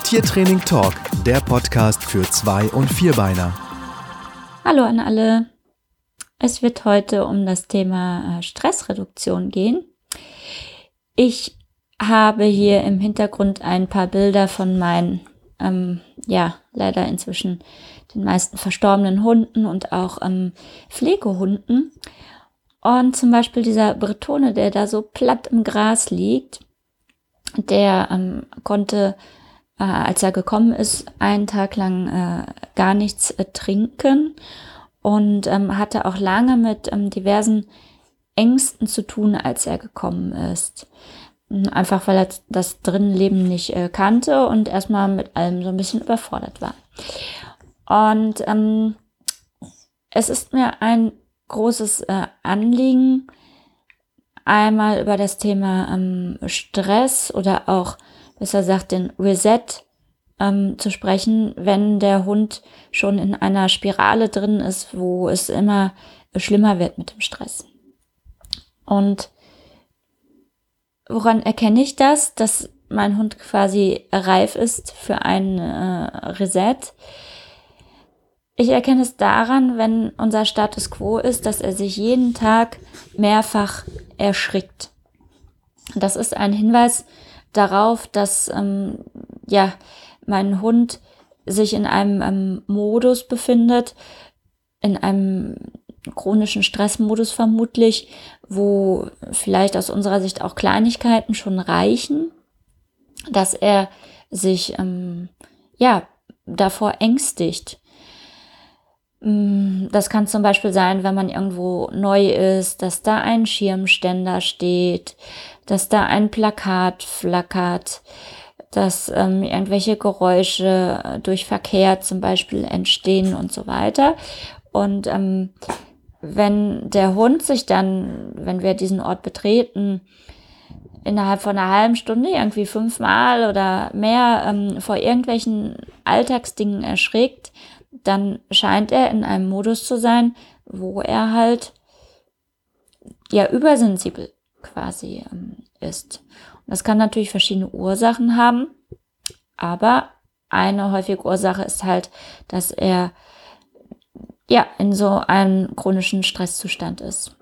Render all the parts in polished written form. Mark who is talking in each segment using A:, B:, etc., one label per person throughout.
A: Tiertraining Talk, der Podcast für Zwei- und Vierbeiner.
B: Hallo an alle. Es wird heute um das Thema Stressreduktion gehen. Ich habe hier im Hintergrund ein paar Bilder von meinen, leider inzwischen den meisten verstorbenen Hunden und auch Pflegehunden. Und zum Beispiel dieser Bretone, der da so platt im Gras liegt, der konnte, als er gekommen ist, einen Tag lang gar nichts trinken und hatte auch lange mit diversen Ängsten zu tun, als er gekommen ist. Einfach weil er das Drinnenleben nicht kannte und erstmal mit allem so ein bisschen überfordert war. Und es ist mir ein großes Anliegen, einmal über das Thema Stress oder auch, besser gesagt, den Reset zu sprechen, wenn der Hund schon in einer Spirale drin ist, wo es immer schlimmer wird mit dem Stress. Und woran erkenne ich das, dass mein Hund quasi reif ist für ein Reset? Ich erkenne es daran, wenn unser Status quo ist, dass er sich jeden Tag mehrfach erschrickt. Das ist ein Hinweis darauf, dass mein Hund sich in einem Modus befindet, in einem chronischen Stressmodus vermutlich, wo vielleicht aus unserer Sicht auch Kleinigkeiten schon reichen, dass er sich davor ängstigt. Das kann zum Beispiel sein, wenn man irgendwo neu ist, dass da ein Schirmständer steht, dass da ein Plakat flackert, dass irgendwelche Geräusche durch Verkehr zum Beispiel entstehen und so weiter. Und wenn der Hund sich dann, wenn wir diesen Ort betreten, innerhalb von einer halben Stunde irgendwie 5-mal oder mehr vor irgendwelchen Alltagsdingen erschrickt, dann scheint er in einem Modus zu sein, wo er halt übersensibel quasi ist. Und das kann natürlich verschiedene Ursachen haben, aber eine häufige Ursache ist halt, dass er in so einem chronischen Stresszustand ist.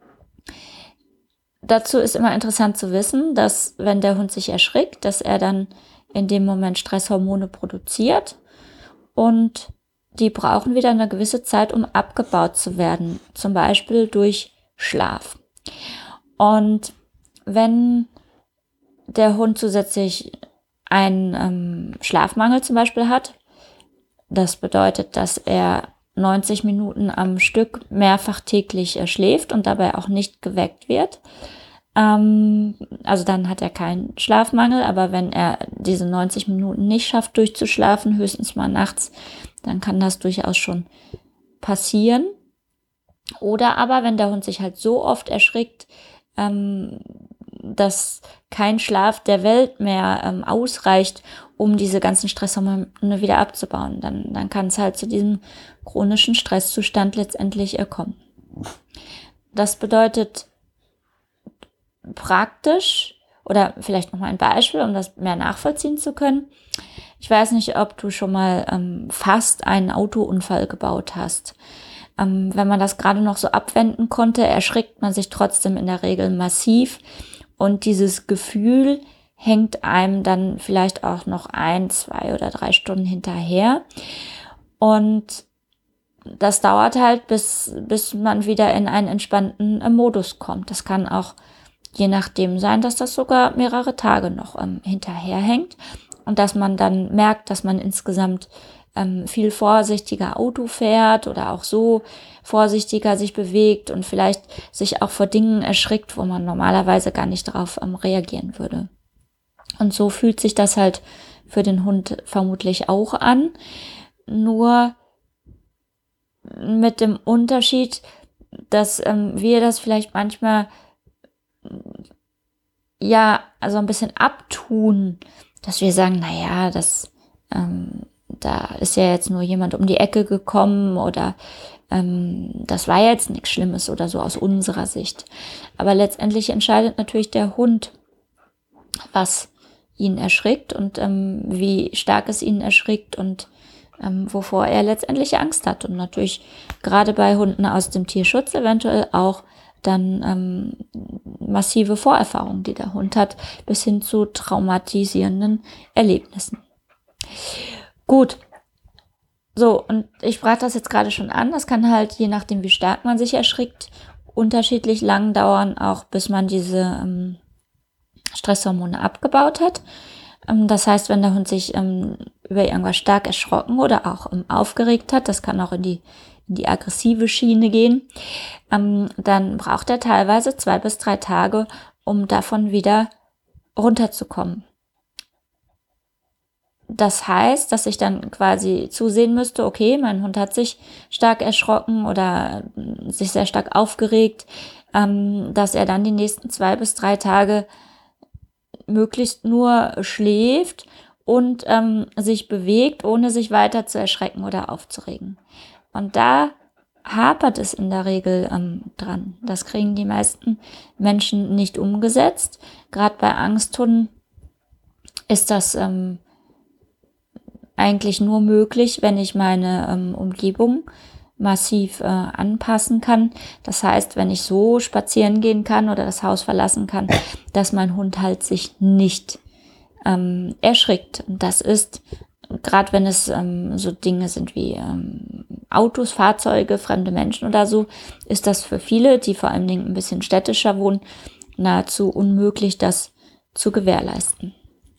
B: Dazu ist immer interessant zu wissen, dass wenn der Hund sich erschrickt, dass er dann in dem Moment Stresshormone produziert und die brauchen wieder eine gewisse Zeit, um abgebaut zu werden, zum Beispiel durch Schlaf. Und wenn der Hund zusätzlich einen Schlafmangel zum Beispiel hat, das bedeutet, dass er 90 Minuten am Stück mehrfach täglich schläft und dabei auch nicht geweckt wird. Also dann hat er keinen Schlafmangel, aber wenn er diese 90 Minuten nicht schafft durchzuschlafen, höchstens mal nachts, dann kann das durchaus schon passieren. Oder aber, wenn der Hund sich halt so oft erschrickt, dass kein Schlaf der Welt mehr ausreicht, um diese ganzen Stresshormone wieder abzubauen, dann kann es halt zu diesem chronischen Stresszustand letztendlich kommen. Das bedeutet praktisch, oder vielleicht nochmal ein Beispiel, um das mehr nachvollziehen zu können. Ich weiß nicht, ob du schon mal fast einen Autounfall gebaut hast. Wenn man das gerade noch so abwenden konnte, erschrickt man sich trotzdem in der Regel massiv. Und dieses Gefühl hängt einem dann vielleicht auch noch 1, 2 oder 3 Stunden hinterher. Und das dauert halt, bis man wieder in einen entspannten Modus kommt. Das kann auch je nachdem sein, dass das sogar mehrere Tage noch hinterherhängt. Und dass man dann merkt, dass man insgesamt viel vorsichtiger Auto fährt oder auch so vorsichtiger sich bewegt und vielleicht sich auch vor Dingen erschrickt, wo man normalerweise gar nicht darauf reagieren würde. Und so fühlt sich das halt für den Hund vermutlich auch an, nur mit dem Unterschied, dass wir das vielleicht manchmal also ein bisschen abtun, dass wir sagen, naja, da ist ja jetzt nur jemand um die Ecke gekommen oder das war jetzt nichts Schlimmes oder so aus unserer Sicht. Aber letztendlich entscheidet natürlich der Hund, was ihn erschrickt und wie stark es ihn erschrickt und wovor er letztendlich Angst hat. Und natürlich gerade bei Hunden aus dem Tierschutz eventuell auch dann massive Vorerfahrungen, die der Hund hat, bis hin zu traumatisierenden Erlebnissen. Gut, so, und ich sprach das jetzt gerade schon an, das kann halt, je nachdem wie stark man sich erschrickt, unterschiedlich lang dauern, auch bis man diese Stresshormone abgebaut hat. Das heißt, wenn der Hund sich über irgendwas stark erschrocken oder auch aufgeregt hat, das kann auch in die aggressive Schiene gehen, dann braucht er teilweise 2 bis 3 Tage, um davon wieder runterzukommen. Das heißt, dass ich dann quasi zusehen müsste, okay, mein Hund hat sich stark erschrocken oder sich sehr stark aufgeregt, dass er dann die nächsten 2 bis 3 Tage möglichst nur schläft und sich bewegt, ohne sich weiter zu erschrecken oder aufzuregen. Und da hapert es in der Regel dran. Das kriegen die meisten Menschen nicht umgesetzt. Gerade bei Angsthunden ist das eigentlich nur möglich, wenn ich meine Umgebung massiv anpassen kann. Das heißt, wenn ich so spazieren gehen kann oder das Haus verlassen kann, dass mein Hund halt sich nicht erschrickt. Und das ist, gerade wenn es so Dinge sind wie Autos, Fahrzeuge, fremde Menschen oder so, ist das für viele, die vor allen Dingen ein bisschen städtischer wohnen, nahezu unmöglich, das zu gewährleisten.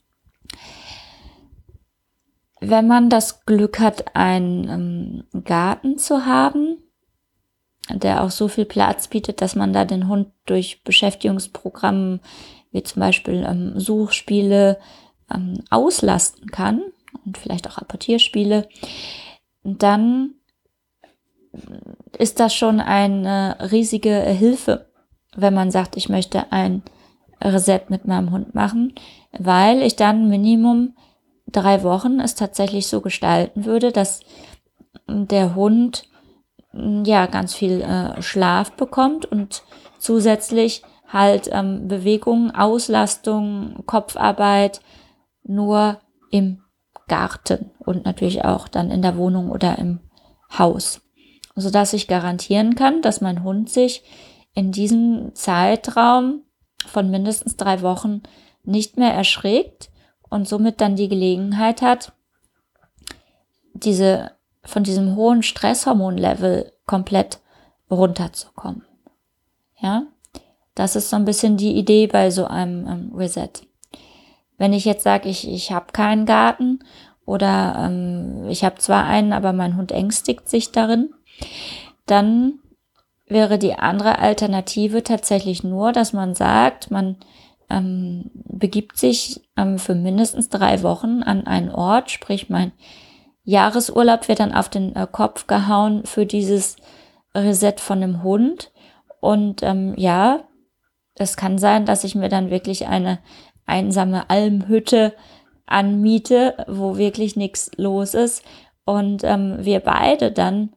B: Wenn man das Glück hat, einen Garten zu haben, der auch so viel Platz bietet, dass man da den Hund durch Beschäftigungsprogramme wie zum Beispiel Suchspiele auslasten kann und vielleicht auch Apportierspiele, dann ist das schon eine riesige Hilfe, wenn man sagt, ich möchte ein Reset mit meinem Hund machen, weil ich dann Minimum 3 Wochen es tatsächlich so gestalten würde, dass der Hund ja ganz viel Schlaf bekommt und zusätzlich halt Bewegung, Auslastung, Kopfarbeit nur im Garten und natürlich auch dann in der Wohnung oder im Haus, sodass ich garantieren kann, dass mein Hund sich in diesem Zeitraum von mindestens 3 Wochen nicht mehr erschrickt und somit dann die Gelegenheit hat, von diesem hohen Stresshormonlevel komplett runterzukommen. Ja, das ist so ein bisschen die Idee bei so einem Reset. Wenn ich jetzt sage, ich habe keinen Garten oder ich habe zwar einen, aber mein Hund ängstigt sich darin, dann wäre die andere Alternative tatsächlich nur, dass man sagt, man begibt sich für mindestens 3 Wochen an einen Ort, sprich mein Jahresurlaub wird dann auf den Kopf gehauen für dieses Reset von dem Hund. Und ja, es kann sein, dass ich mir dann wirklich eine einsame Almhütte anmiete, wo wirklich nichts los ist. Und wir beide dann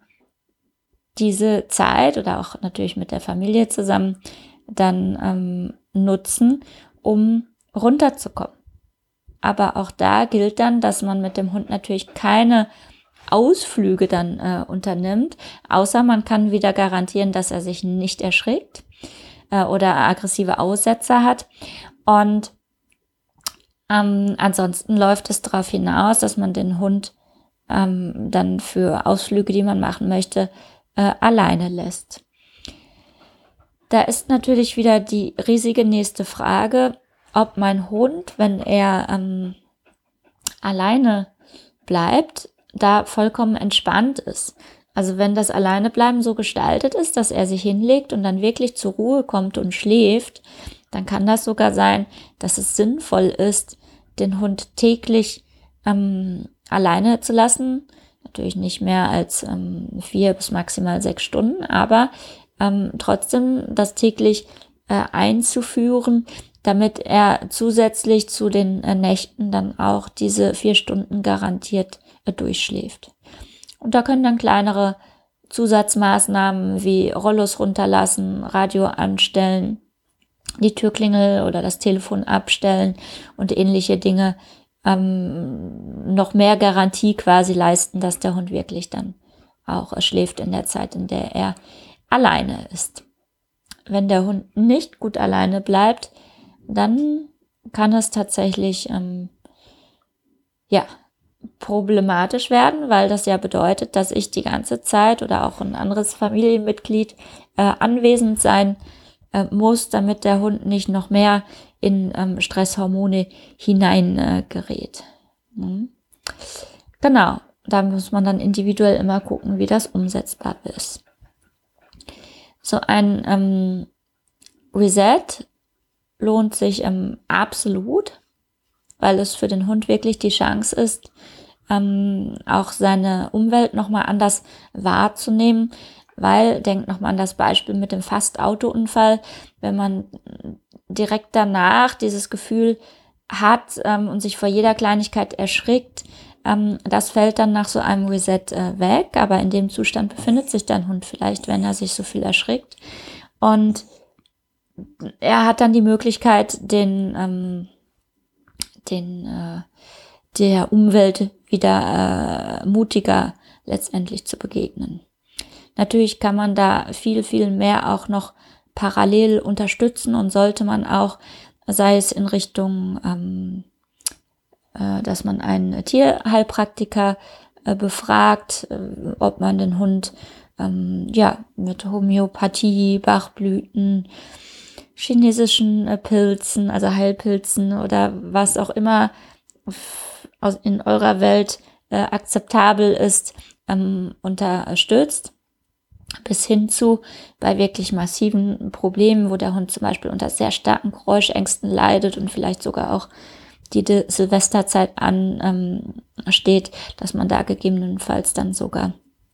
B: diese Zeit oder auch natürlich mit der Familie zusammen dann nutzen, um runterzukommen. Aber auch da gilt dann, dass man mit dem Hund natürlich keine Ausflüge dann unternimmt, außer man kann wieder garantieren, dass er sich nicht erschrickt oder aggressive Aussetzer hat. Und ansonsten läuft es darauf hinaus, dass man den Hund dann für Ausflüge, die man machen möchte, alleine lässt. Da ist natürlich wieder die riesige nächste Frage, ob mein Hund, wenn er alleine bleibt, da vollkommen entspannt ist. Also wenn das Alleinebleiben so gestaltet ist, dass er sich hinlegt und dann wirklich zur Ruhe kommt und schläft, dann kann das sogar sein, dass es sinnvoll ist, den Hund täglich alleine zu lassen. Natürlich nicht mehr als 4 bis maximal 6 Stunden, aber trotzdem das täglich einzuführen, damit er zusätzlich zu den Nächten dann auch diese 4 Stunden garantiert durchschläft. Und da können dann kleinere Zusatzmaßnahmen wie Rollos runterlassen, Radio anstellen die Türklingel oder das Telefon abstellen und ähnliche Dinge noch mehr Garantie quasi leisten, dass der Hund wirklich dann auch schläft in der Zeit, in der er alleine ist. Wenn der Hund nicht gut alleine bleibt, dann kann es tatsächlich problematisch werden, weil das ja bedeutet, dass ich die ganze Zeit oder auch ein anderes Familienmitglied anwesend sein muss, damit der Hund nicht noch mehr in Stresshormone hinein gerät. Genau, da muss man dann individuell immer gucken, wie das umsetzbar ist. So ein Reset lohnt sich absolut, weil es für den Hund wirklich die Chance ist, auch seine Umwelt nochmal anders wahrzunehmen, weil, denkt nochmal an das Beispiel mit dem Fast-Autounfall, wenn man direkt danach dieses Gefühl hat und sich vor jeder Kleinigkeit erschrickt, das fällt dann nach so einem Reset weg, aber in dem Zustand befindet sich dein Hund vielleicht, wenn er sich so viel erschrickt. Und er hat dann die Möglichkeit, der Umwelt wieder mutiger letztendlich zu begegnen. Natürlich kann man da viel, viel mehr auch noch parallel unterstützen und sollte man auch, sei es in Richtung, dass man einen Tierheilpraktiker befragt, ob man den Hund mit Homöopathie, Bachblüten, chinesischen Pilzen, also Heilpilzen oder was auch immer in eurer Welt akzeptabel ist, unterstützt. Bis hin zu bei wirklich massiven Problemen, wo der Hund zum Beispiel unter sehr starken Geräuschängsten leidet und vielleicht sogar auch die Silvesterzeit ansteht, dass man da gegebenenfalls dann sogar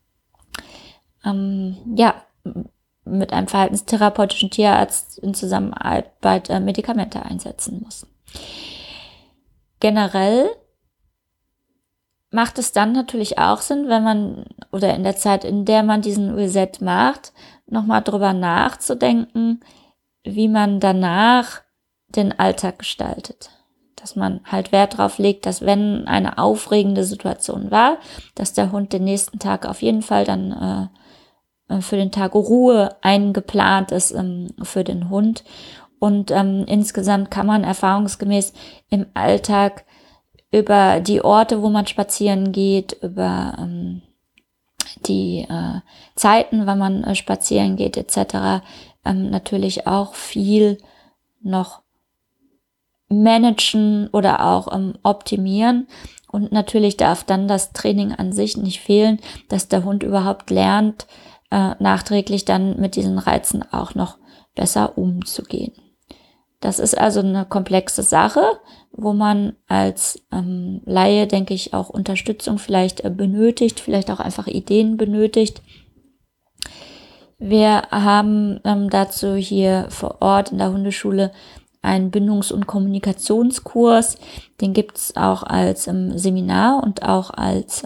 B: mit einem verhaltenstherapeutischen Tierarzt in Zusammenarbeit Medikamente einsetzen muss. Generell macht es dann natürlich auch Sinn, wenn man oder in der Zeit, in der man diesen Reset macht, nochmal drüber nachzudenken, wie man danach den Alltag gestaltet. Dass man halt Wert darauf legt, dass wenn eine aufregende Situation war, dass der Hund den nächsten Tag auf jeden Fall dann für den Tag Ruhe eingeplant ist für den Hund. Und insgesamt kann man erfahrungsgemäß im Alltag über die Orte, wo man spazieren geht, über die Zeiten, wann man spazieren geht, etc. Natürlich auch viel noch managen oder auch optimieren. Und natürlich darf dann das Training an sich nicht fehlen, dass der Hund überhaupt lernt, nachträglich dann mit diesen Reizen auch noch besser umzugehen. Das ist also eine komplexe Sache, wo man als Laie, denke ich, auch Unterstützung vielleicht benötigt, vielleicht auch einfach Ideen benötigt. Wir haben dazu hier vor Ort in der Hundeschule einen Bindungs- und Kommunikationskurs. Den gibt es auch als Seminar und auch als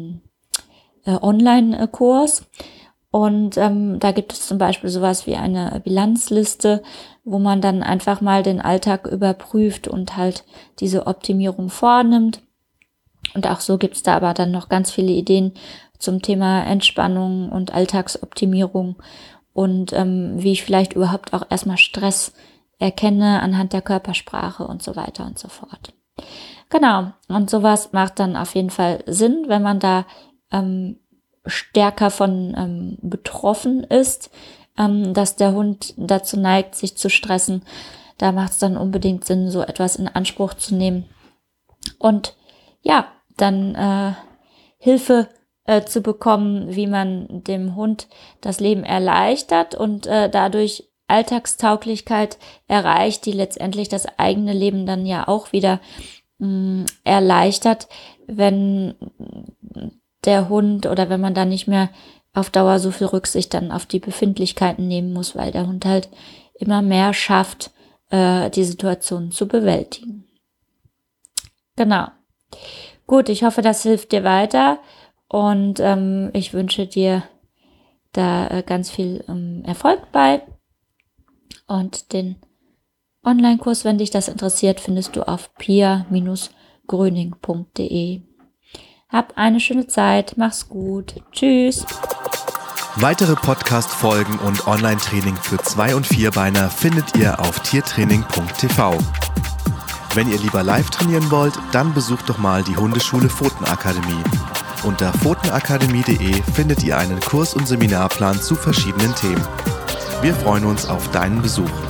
B: Online-Kurs. Und da gibt es zum Beispiel sowas wie eine Bilanzliste, wo man dann einfach mal den Alltag überprüft und halt diese Optimierung vornimmt. Und auch so gibt es da aber dann noch ganz viele Ideen zum Thema Entspannung und Alltagsoptimierung und wie ich vielleicht überhaupt auch erstmal Stress erkenne anhand der Körpersprache und so weiter und so fort. Genau, und sowas macht dann auf jeden Fall Sinn, wenn man da stärker von betroffen ist, dass der Hund dazu neigt, sich zu stressen. Da macht es dann unbedingt Sinn, so etwas in Anspruch zu nehmen und ja, dann Hilfe zu bekommen, wie man dem Hund das Leben erleichtert und dadurch Alltagstauglichkeit erreicht, die letztendlich das eigene Leben dann ja auch wieder erleichtert, wenn der Hund oder wenn man da nicht mehr auf Dauer so viel Rücksicht dann auf die Befindlichkeiten nehmen muss, weil der Hund halt immer mehr schafft, die Situation zu bewältigen. Genau. Gut, ich hoffe, das hilft dir weiter und ich wünsche dir da ganz viel Erfolg bei und den Online-Kurs, wenn dich das interessiert, findest du auf pia-gröning.de. Hab eine schöne Zeit, mach's gut, tschüss.
A: Weitere Podcast-Folgen und Online-Training für 2- und 4-Beiner findet ihr auf tiertraining.tv. Wenn ihr lieber live trainieren wollt, dann besucht doch mal die Hundeschule Pfotenakademie. Unter pfotenakademie.de findet ihr einen Kurs- und Seminarplan zu verschiedenen Themen. Wir freuen uns auf deinen Besuch.